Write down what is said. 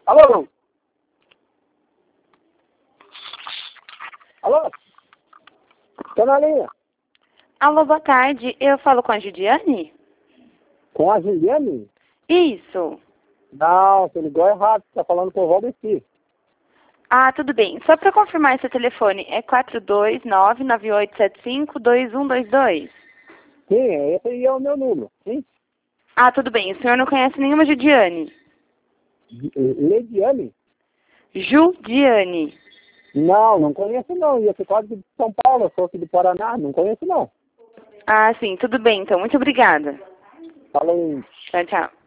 Alô? Alô? Tô na linha. Alô, boa tarde. Eu falo com a Judiane? Com a Juliane? Isso. Não, você ligou errado. Você tá falando com o Valdeci. Ah, tudo bem. Só para confirmar esse telefone, é 429-9875-2122. Sim, esse aí é o meu número. Sim? Ah, tudo bem. O senhor não conhece nenhuma Judiane? Lediane? Judiane. Não, não conheço não. Ia ser quase de São Paulo, eu sou aqui do Paraná. Não conheço não. Ah, sim. Tudo bem, então. Muito obrigada. Falou. Tchau, tchau.